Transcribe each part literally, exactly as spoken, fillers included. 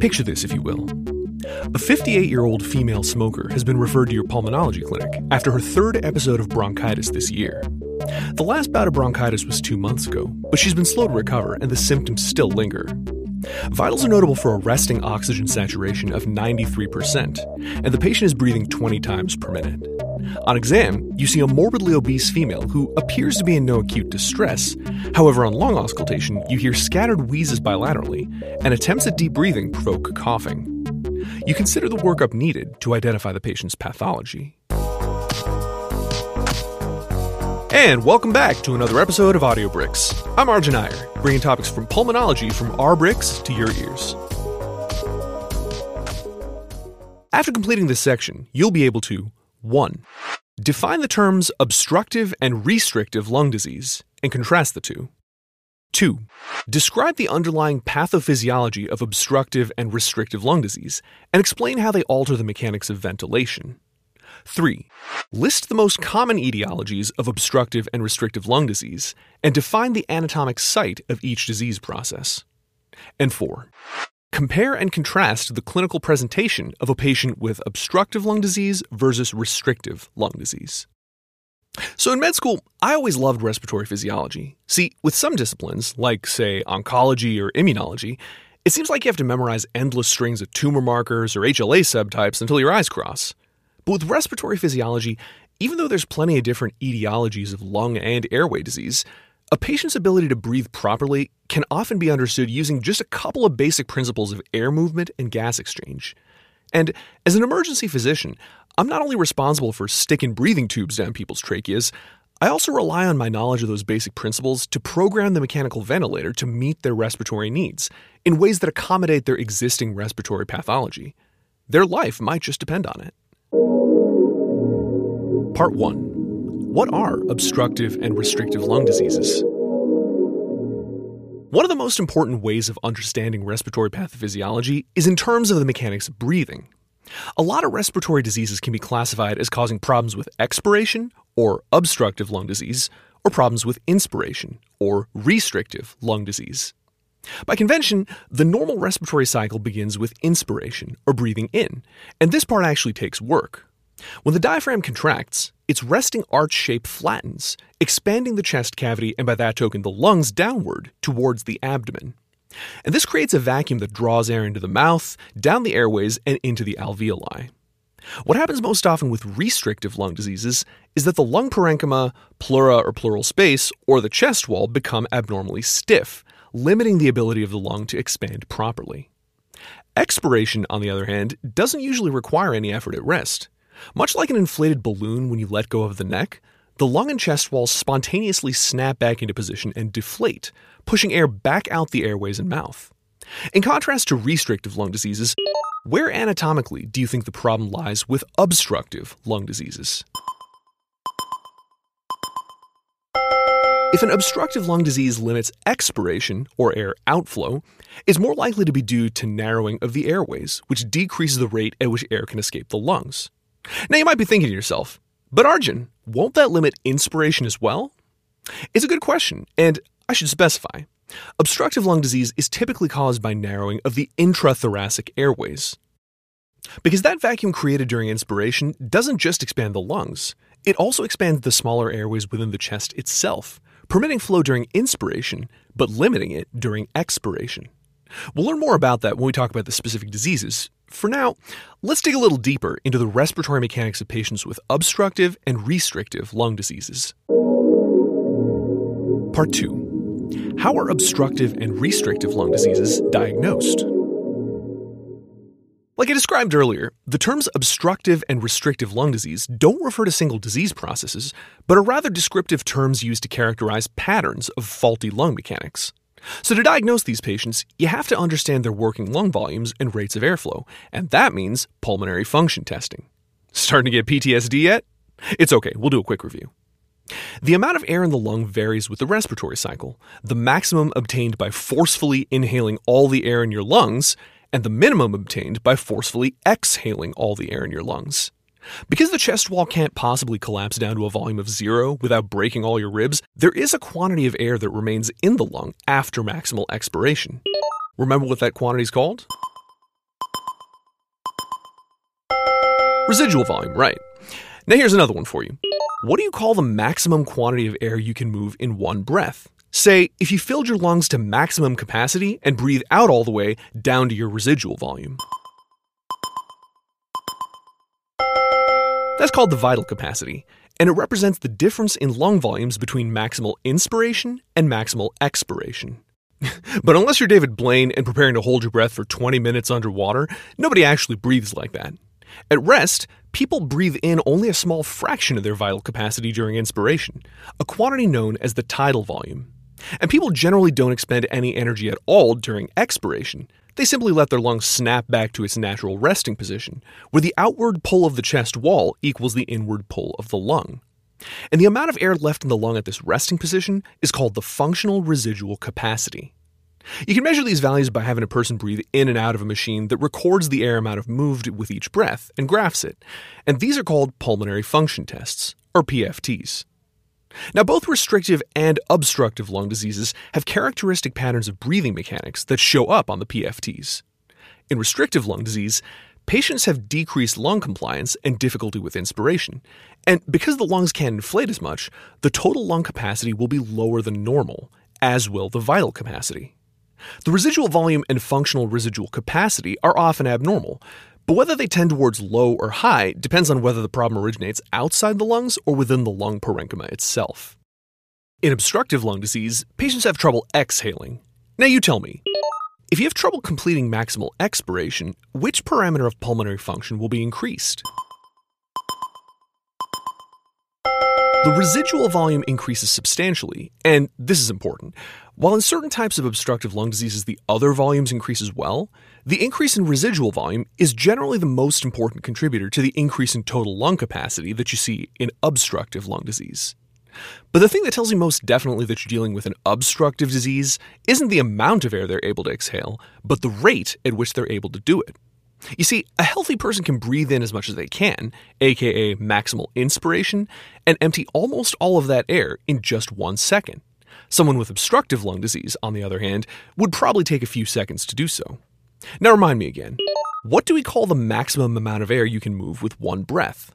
Picture this, if you will. A fifty-eight-year-old female smoker has been referred to your pulmonology clinic after her third episode of bronchitis this year. The last bout of bronchitis was two months ago, but she's been slow to recover and the symptoms still linger. Vitals are notable for a resting oxygen saturation of ninety-three percent, and the patient is breathing twenty times per minute. On exam, you see a morbidly obese female who appears to be in no acute distress. However, on lung auscultation, you hear scattered wheezes bilaterally, and attempts at deep breathing provoke coughing. You consider the workup needed to identify the patient's pathology. And welcome back to another episode of Audio Bricks. I'm Arjun Iyer, bringing topics from pulmonology from our bricks to your ears. After completing this section, you'll be able to one. Define the terms obstructive and restrictive lung disease and contrast the two. two. Describe the underlying pathophysiology of obstructive and restrictive lung disease and explain how they alter the mechanics of ventilation. three. List the most common etiologies of obstructive and restrictive lung disease and define the anatomic site of each disease process. And four. Compare and contrast the clinical presentation of a patient with obstructive lung disease versus restrictive lung disease. So in med school, I always loved respiratory physiology. See, with some disciplines, like, say, oncology or immunology, it seems like you have to memorize endless strings of tumor markers or H L A subtypes until your eyes cross. But with respiratory physiology, even though there's plenty of different etiologies of lung and airway disease, a patient's ability to breathe properly can often be understood using just a couple of basic principles of air movement and gas exchange. And as an emergency physician, I'm not only responsible for sticking breathing tubes down people's tracheas, I also rely on my knowledge of those basic principles to program the mechanical ventilator to meet their respiratory needs in ways that accommodate their existing respiratory pathology. Their life might just depend on it. Part one. What are obstructive and restrictive lung diseases? One of the most important ways of understanding respiratory pathophysiology is in terms of the mechanics of breathing. A lot of respiratory diseases can be classified as causing problems with expiration, or obstructive lung disease, or problems with inspiration, or restrictive lung disease. By convention, the normal respiratory cycle begins with inspiration, or breathing in, and this part actually takes work. When the diaphragm contracts, its resting arch shape flattens, expanding the chest cavity and by that token the lungs downward towards the abdomen. And this creates a vacuum that draws air into the mouth, down the airways, and into the alveoli. What happens most often with restrictive lung diseases is that the lung parenchyma, pleura or pleural space, or the chest wall become abnormally stiff, limiting the ability of the lung to expand properly. Expiration, on the other hand, doesn't usually require any effort at rest. Much like an inflated balloon when you let go of the neck, the lung and chest walls spontaneously snap back into position and deflate, pushing air back out the airways and mouth. In contrast to restrictive lung diseases, where anatomically do you think the problem lies with obstructive lung diseases? If an obstructive lung disease limits expiration, or air outflow, it's more likely to be due to narrowing of the airways, which decreases the rate at which air can escape the lungs. Now you might be thinking to yourself, but Arjun, won't that limit inspiration as well? It's a good question, and I should specify. Obstructive lung disease is typically caused by narrowing of the intrathoracic airways. Because that vacuum created during inspiration doesn't just expand the lungs, it also expands the smaller airways within the chest itself, permitting flow during inspiration, but limiting it during expiration. We'll learn more about that when we talk about the specific diseases. For now, let's dig a little deeper into the respiratory mechanics of patients with obstructive and restrictive lung diseases. Part two. How are obstructive and restrictive lung diseases diagnosed? Like I described earlier, the terms obstructive and restrictive lung disease don't refer to single disease processes, but are rather descriptive terms used to characterize patterns of faulty lung mechanics. So to diagnose these patients, you have to understand their working lung volumes and rates of airflow, and that means pulmonary function testing. Starting to get P T S D yet? It's okay, we'll do a quick review. The amount of air in the lung varies with the respiratory cycle, the maximum obtained by forcefully inhaling all the air in your lungs, and the minimum obtained by forcefully exhaling all the air in your lungs. Because the chest wall can't possibly collapse down to a volume of zero without breaking all your ribs, there is a quantity of air that remains in the lung after maximal expiration. Remember what that quantity is called? Residual volume, right. Now here's another one for you. What do you call the maximum quantity of air you can move in one breath? Say, if you filled your lungs to maximum capacity and breathe out all the way down to your residual volume. That's called the vital capacity, and it represents the difference in lung volumes between maximal inspiration and maximal expiration. But unless you're David Blaine and preparing to hold your breath for twenty minutes underwater, nobody actually breathes like that. At rest, people breathe in only a small fraction of their vital capacity during inspiration, a quantity known as the tidal volume. And people generally don't expend any energy at all during expiration. They simply let their lungs snap back to its natural resting position, where the outward pull of the chest wall equals the inward pull of the lung. And the amount of air left in the lung at this resting position is called the functional residual capacity. You can measure these values by having a person breathe in and out of a machine that records the air amount of moved with each breath and graphs it. And these are called pulmonary function tests, or P F Ts. Now, both restrictive and obstructive lung diseases have characteristic patterns of breathing mechanics that show up on the P F Ts. In restrictive lung disease, patients have decreased lung compliance and difficulty with inspiration. And because the lungs can't inflate as much, the total lung capacity will be lower than normal, as will the vital capacity. The residual volume and functional residual capacity are often abnormal, but whether they tend towards low or high depends on whether the problem originates outside the lungs or within the lung parenchyma itself. In obstructive lung disease, patients have trouble exhaling. Now you tell me, if you have trouble completing maximal expiration, which parameter of pulmonary function will be increased? The residual volume increases substantially, and this is important. While in certain types of obstructive lung diseases the other volumes increase as well, the increase in residual volume is generally the most important contributor to the increase in total lung capacity that you see in obstructive lung disease. But the thing that tells you most definitely that you're dealing with an obstructive disease isn't the amount of air they're able to exhale, but the rate at which they're able to do it. You see, a healthy person can breathe in as much as they can, aka maximal inspiration, and empty almost all of that air in just one second. Someone with obstructive lung disease, on the other hand, would probably take a few seconds to do so. Now remind me again, what do we call the maximum amount of air you can move with one breath?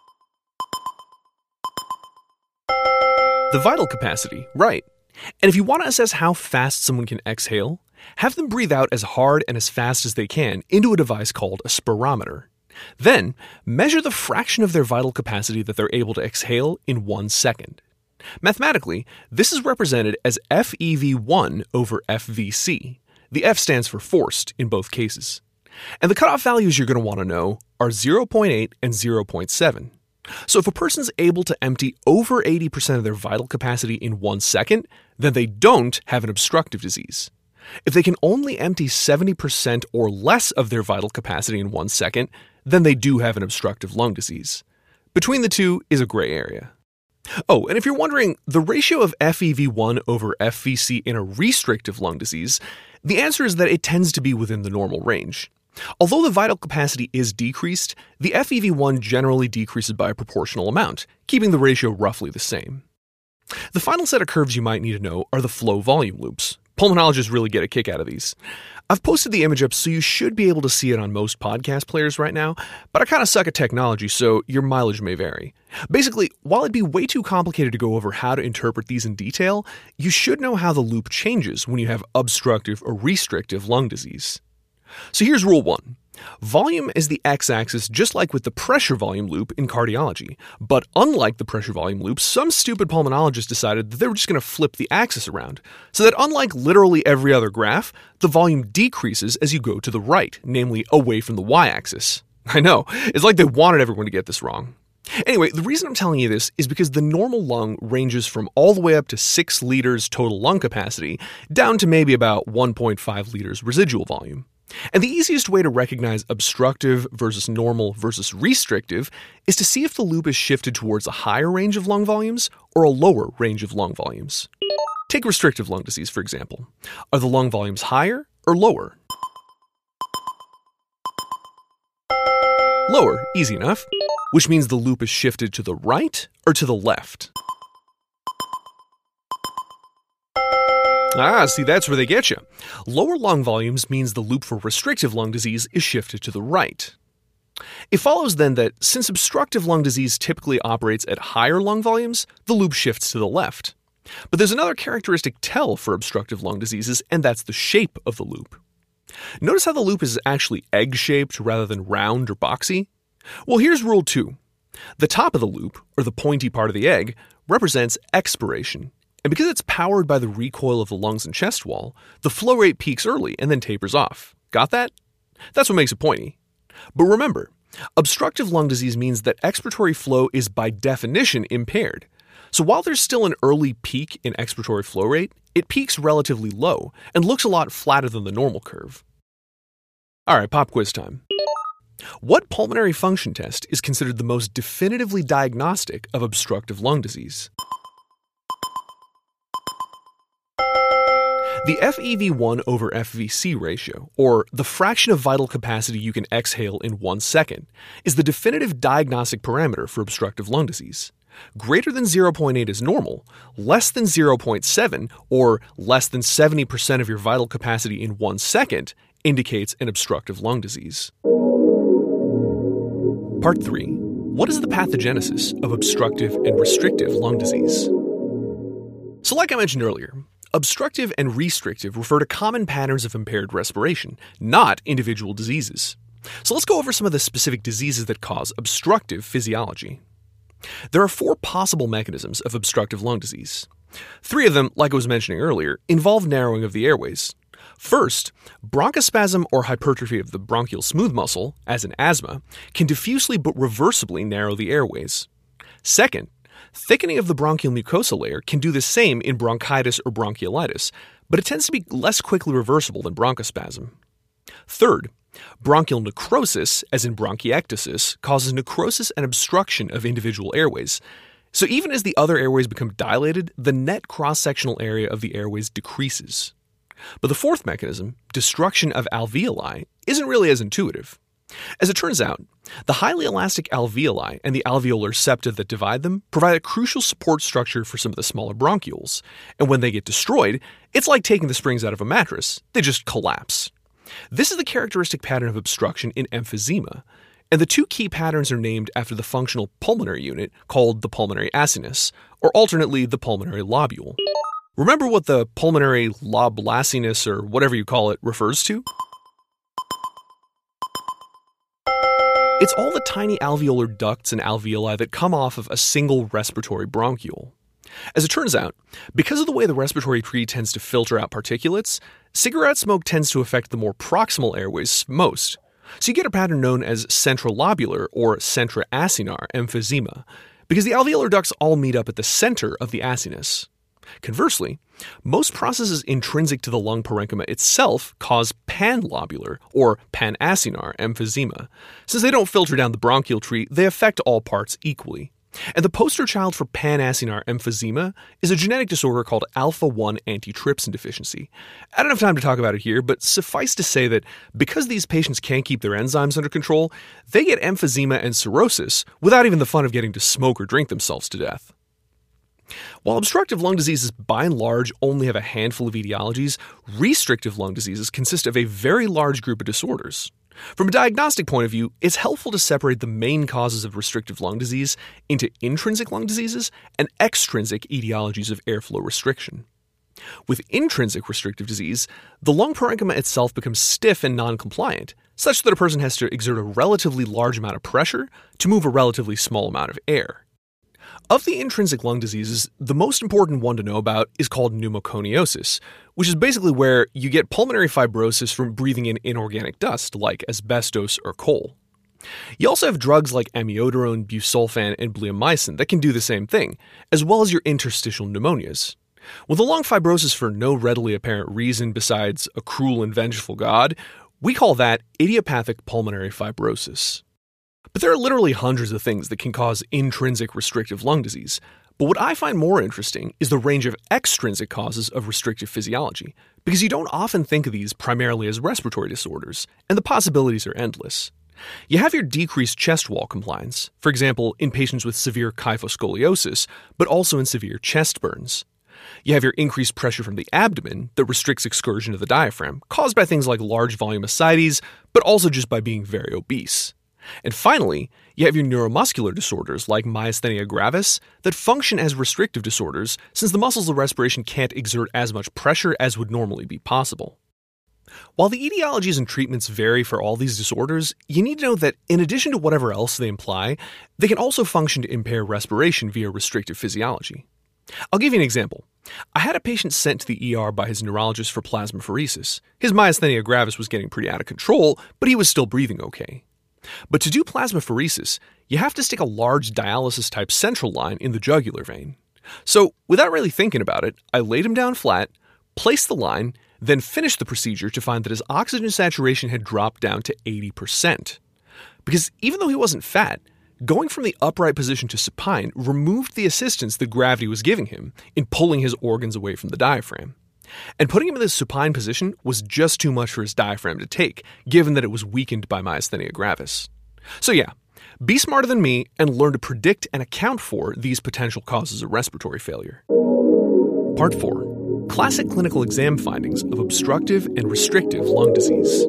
The vital capacity, right. And if you want to assess how fast someone can exhale, have them breathe out as hard and as fast as they can into a device called a spirometer. Then, measure the fraction of their vital capacity that they're able to exhale in one second. Mathematically, this is represented as F E V one over F V C. The F stands for forced in both cases. And the cutoff values you're going to want to know are zero point eight and zero point seven. So if a person's able to empty over eighty percent of their vital capacity in one second, then they don't have an obstructive disease. If they can only empty seventy percent or less of their vital capacity in one second, then they do have an obstructive lung disease. Between the two is a gray area. Oh, and if you're wondering, the ratio of F E V one over F V C in a restrictive lung disease, the answer is that it tends to be within the normal range. Although the vital capacity is decreased, the F E V one generally decreases by a proportional amount, keeping the ratio roughly the same. The final set of curves you might need to know are the flow volume loops. Pulmonologists really get a kick out of these. I've posted the image up so you should be able to see it on most podcast players right now, but I kind of suck at technology, so your mileage may vary. Basically, while it'd be way too complicated to go over how to interpret these in detail, you should know how the loop changes when you have obstructive or restrictive lung disease. So here's rule one. Volume is the x-axis just like with the pressure volume loop in cardiology. But unlike the pressure volume loop, some stupid pulmonologists decided that they were just going to flip the axis around. So that unlike literally every other graph, the volume decreases as you go to the right, namely away from the y-axis. I know, it's like they wanted everyone to get this wrong. Anyway, the reason I'm telling you this is because the normal lung ranges from all the way up to six liters total lung capacity down to maybe about one point five liters residual volume. And the easiest way to recognize obstructive versus normal versus restrictive is to see if the loop is shifted towards a higher range of lung volumes or a lower range of lung volumes. Take restrictive lung disease, for example. Are the lung volumes higher or lower? Lower, easy enough, which means the loop is shifted to the right or to the left. Ah, see, that's where they get you. Lower lung volumes means the loop for restrictive lung disease is shifted to the right. It follows then that since obstructive lung disease typically operates at higher lung volumes, the loop shifts to the left. But there's another characteristic tell for obstructive lung diseases, and that's the shape of the loop. Notice how the loop is actually egg-shaped rather than round or boxy? Well, here's rule two. The top of the loop, or the pointy part of the egg, represents expiration. And because it's powered by the recoil of the lungs and chest wall, the flow rate peaks early and then tapers off. Got that? That's what makes it pointy. But remember, obstructive lung disease means that expiratory flow is by definition impaired. So while there's still an early peak in expiratory flow rate, it peaks relatively low and looks a lot flatter than the normal curve. Alright, pop quiz time. What pulmonary function test is considered the most definitively diagnostic of obstructive lung disease? The F E V one over F V C ratio, or the fraction of vital capacity you can exhale in one second, is the definitive diagnostic parameter for obstructive lung disease. Greater than zero point eight is normal, less than zero point seven, or less than seventy percent of your vital capacity in one second, indicates an obstructive lung disease. Part three. What is the pathogenesis of obstructive and restrictive lung disease? So like I mentioned earlier, obstructive and restrictive refer to common patterns of impaired respiration, not individual diseases. So let's go over some of the specific diseases that cause obstructive physiology. There are four possible mechanisms of obstructive lung disease. Three of them, like I was mentioning earlier, involve narrowing of the airways. First, bronchospasm or hypertrophy of the bronchial smooth muscle, as in asthma, can diffusely but reversibly narrow the airways. Second, thickening of the bronchial mucosa layer can do the same in bronchitis or bronchiolitis, but it tends to be less quickly reversible than bronchospasm. Third, bronchial necrosis, as in bronchiectasis, causes necrosis and obstruction of individual airways. So even as the other airways become dilated, the net cross-sectional area of the airways decreases. But the fourth mechanism, destruction of alveoli, isn't really as intuitive. As it turns out, the highly elastic alveoli and the alveolar septa that divide them provide a crucial support structure for some of the smaller bronchioles, and when they get destroyed, it's like taking the springs out of a mattress. They just collapse. This is the characteristic pattern of obstruction in emphysema, and the two key patterns are named after the functional pulmonary unit called the pulmonary acinus, or alternately the pulmonary lobule. Remember what the pulmonary loblacinus, or whatever you call it, refers to? It's all the tiny alveolar ducts and alveoli that come off of a single respiratory bronchiole. As it turns out, because of the way the respiratory tree tends to filter out particulates, cigarette smoke tends to affect the more proximal airways most. So you get a pattern known as centrolobular or centroacinar emphysema, because the alveolar ducts all meet up at the center of the acinus. Conversely, most processes intrinsic to the lung parenchyma itself cause panlobular or panacinar emphysema. Since they don't filter down the bronchial tree, they affect all parts equally. And the poster child for panacinar emphysema is a genetic disorder called alpha one antitrypsin deficiency. I don't have time to talk about it here, but suffice to say that because these patients can't keep their enzymes under control, they get emphysema and cirrhosis without even the fun of getting to smoke or drink themselves to death. While obstructive lung diseases by and large only have a handful of etiologies, restrictive lung diseases consist of a very large group of disorders. From a diagnostic point of view, it's helpful to separate the main causes of restrictive lung disease into intrinsic lung diseases and extrinsic etiologies of airflow restriction. With intrinsic restrictive disease, the lung parenchyma itself becomes stiff and non-compliant, such that a person has to exert a relatively large amount of pressure to move a relatively small amount of air. Of the intrinsic lung diseases, the most important one to know about is called pneumoconiosis, which is basically where you get pulmonary fibrosis from breathing in inorganic dust like asbestos or coal. You also have drugs like amiodarone, busulfan, and bleomycin that can do the same thing, as well as your interstitial pneumonias. With a lung fibrosis for no readily apparent reason besides a cruel and vengeful God, we call that idiopathic pulmonary fibrosis. But there are literally hundreds of things that can cause intrinsic restrictive lung disease. But what I find more interesting is the range of extrinsic causes of restrictive physiology, because you don't often think of these primarily as respiratory disorders, and the possibilities are endless. You have your decreased chest wall compliance, for example, in patients with severe kyphoscoliosis, but also in severe chest burns. You have your increased pressure from the abdomen that restricts excursion of the diaphragm, caused by things like large volume ascites, but also just by being very obese. And finally, you have your neuromuscular disorders like myasthenia gravis that function as restrictive disorders since the muscles of respiration can't exert as much pressure as would normally be possible. While the etiologies and treatments vary for all these disorders, you need to know that in addition to whatever else they imply, they can also function to impair respiration via restrictive physiology. I'll give you an example. I had a patient sent to the E R by his neurologist for plasmapheresis. His myasthenia gravis was getting pretty out of control, but he was still breathing okay. But to do plasmapheresis, you have to stick a large dialysis-type central line in the jugular vein. So, without really thinking about it, I laid him down flat, placed the line, then finished the procedure to find that his oxygen saturation had dropped down to eighty percent. Because even though he wasn't fat, going from the upright position to supine removed the assistance that gravity was giving him in pulling his organs away from the diaphragm. And putting him in this supine position was just too much for his diaphragm to take, given that it was weakened by myasthenia gravis. So yeah, be smarter than me and learn to predict and account for these potential causes of respiratory failure. Part four. Classic clinical exam findings of obstructive and restrictive lung disease.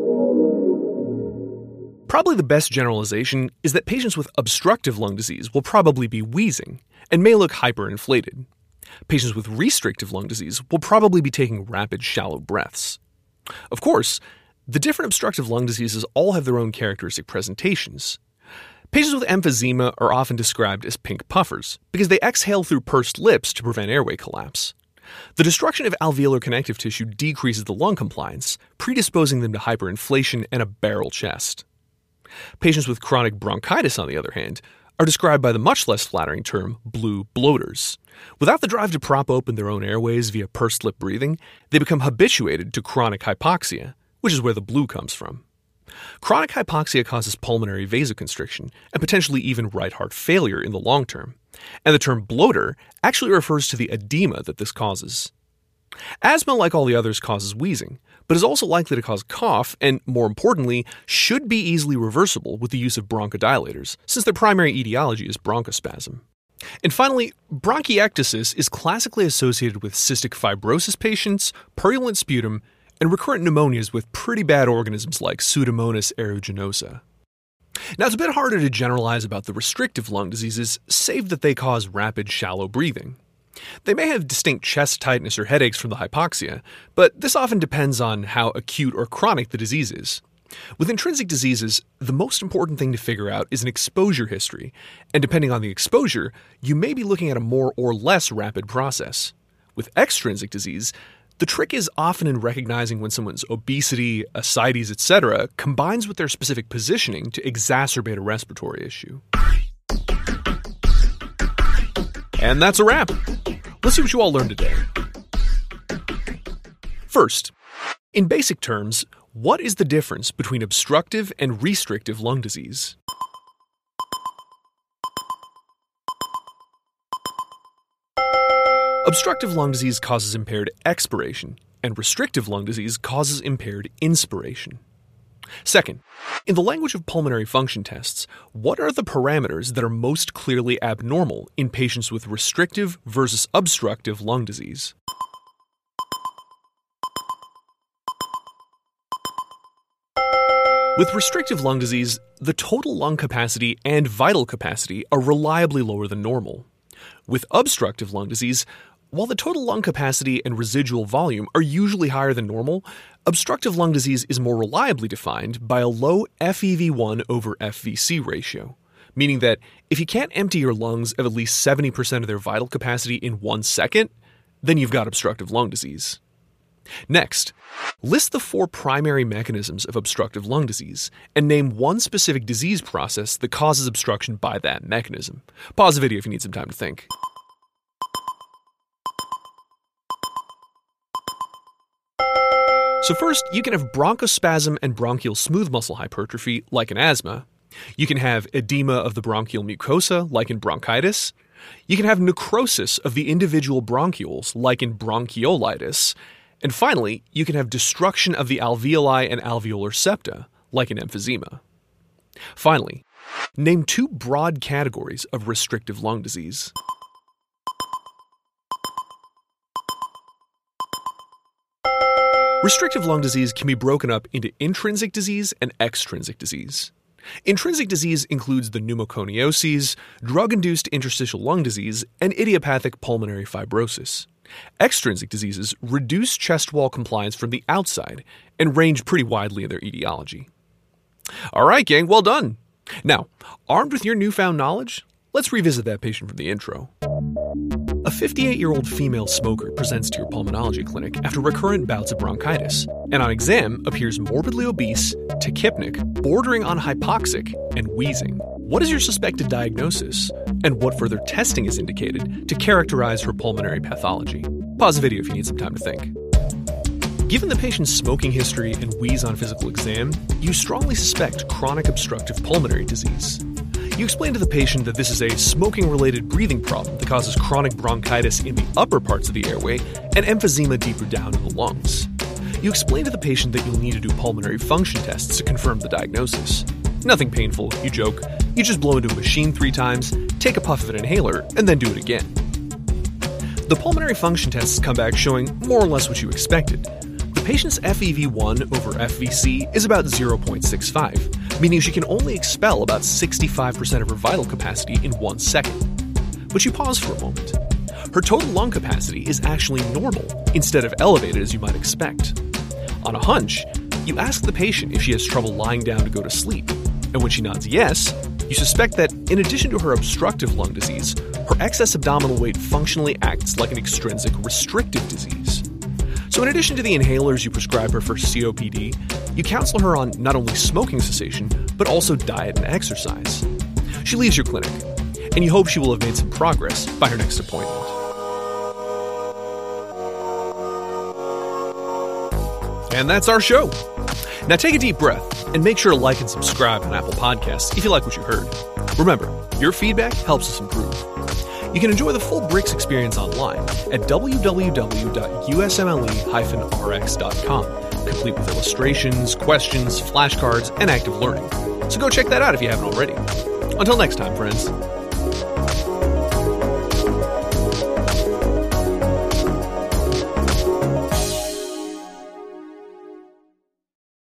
Probably the best generalization is that patients with obstructive lung disease will probably be wheezing and may look hyperinflated. Patients with restrictive lung disease will probably be taking rapid, shallow breaths. Of course, the different obstructive lung diseases all have their own characteristic presentations. Patients with emphysema are often described as pink puffers because they exhale through pursed lips to prevent airway collapse. The destruction of alveolar connective tissue decreases the lung compliance, predisposing them to hyperinflation and a barrel chest. Patients with chronic bronchitis, on the other hand, are described by the much less flattering term blue bloaters. Without the drive to prop open their own airways via pursed lip breathing, they become habituated to chronic hypoxia, which is where the blue comes from. Chronic hypoxia causes pulmonary vasoconstriction and potentially even right heart failure in the long term, and the term bloater actually refers to the edema that this causes. Asthma, like all the others, causes wheezing, but is also likely to cause cough and, more importantly, should be easily reversible with the use of bronchodilators, since their primary etiology is bronchospasm. And finally, bronchiectasis is classically associated with cystic fibrosis patients, purulent sputum, and recurrent pneumonias with pretty bad organisms like Pseudomonas aeruginosa. Now, it's a bit harder to generalize about the restrictive lung diseases, save that they cause rapid, shallow breathing. They may have distinct chest tightness or headaches from the hypoxia, but this often depends on how acute or chronic the disease is. With intrinsic diseases, the most important thing to figure out is an exposure history, and depending on the exposure, you may be looking at a more or less rapid process. With extrinsic disease, the trick is often in recognizing when someone's obesity, ascites, et cetera combines with their specific positioning to exacerbate a respiratory issue. And that's a wrap. Let's see what you all learned today. First, in basic terms, what is the difference between obstructive and restrictive lung disease? Obstructive lung disease causes impaired expiration, and restrictive lung disease causes impaired inspiration. Second, in the language of pulmonary function tests, what are the parameters that are most clearly abnormal in patients with restrictive versus obstructive lung disease? With restrictive lung disease, the total lung capacity and vital capacity are reliably lower than normal. With obstructive lung disease, while the total lung capacity and residual volume are usually higher than normal, obstructive lung disease is more reliably defined by a low F E V one over F V C ratio, meaning that if you can't empty your lungs of at least seventy percent of their vital capacity in one second, then you've got obstructive lung disease. Next, list the four primary mechanisms of obstructive lung disease and name one specific disease process that causes obstruction by that mechanism. Pause the video if you need some time to think. So first, you can have bronchospasm and bronchial smooth muscle hypertrophy, like in asthma. You can have edema of the bronchial mucosa, like in bronchitis. You can have necrosis of the individual bronchioles, like in bronchiolitis. And finally, you can have destruction of the alveoli and alveolar septa, like in emphysema. Finally, name two broad categories of restrictive lung disease. Restrictive lung disease can be broken up into intrinsic disease and extrinsic disease. Intrinsic disease includes the pneumoconioses, drug-induced interstitial lung disease, and idiopathic pulmonary fibrosis. Extrinsic diseases reduce chest wall compliance from the outside and range pretty widely in their etiology. All right, gang, well done. Now, armed with your newfound knowledge, let's revisit that patient from the intro. A fifty-eight-year-old female smoker presents to your pulmonology clinic after recurrent bouts of bronchitis, and on exam appears morbidly obese, tachypnic, bordering on hypoxic, and wheezing. What is your suspected diagnosis, and what further testing is indicated to characterize her pulmonary pathology? Pause the video if you need some time to think. Given the patient's smoking history and wheeze on physical exam, you strongly suspect chronic obstructive pulmonary disease. You explain to the patient that this is a smoking-related breathing problem that causes chronic bronchitis in the upper parts of the airway and emphysema deeper down in the lungs. You explain to the patient that you'll need to do pulmonary function tests to confirm the diagnosis. Nothing painful, you joke. You just blow into a machine three times, take a puff of an inhaler, and then do it again. The pulmonary function tests come back showing more or less what you expected. The patient's F E V one over F V C is about zero point six five, meaning she can only expel about sixty-five percent of her vital capacity in one second. But you pause for a moment. Her total lung capacity is actually normal, instead of elevated as you might expect. On a hunch, you ask the patient if she has trouble lying down to go to sleep, and when she nods yes, you suspect that, in addition to her obstructive lung disease, her excess abdominal weight functionally acts like an extrinsic restrictive disease. So in addition to the inhalers you prescribe her for C O P D, you counsel her on not only smoking cessation, but also diet and exercise. She leaves your clinic, and you hope she will have made some progress by her next appointment. And that's our show. Now take a deep breath and make sure to like and subscribe on Apple Podcasts if you like what you heard. Remember, your feedback helps us improve. You can enjoy the full Brix experience online at w w w dot u s m l e dash r x dot com, complete with illustrations, questions, flashcards, and active learning. So go check that out if you haven't already. Until next time, friends.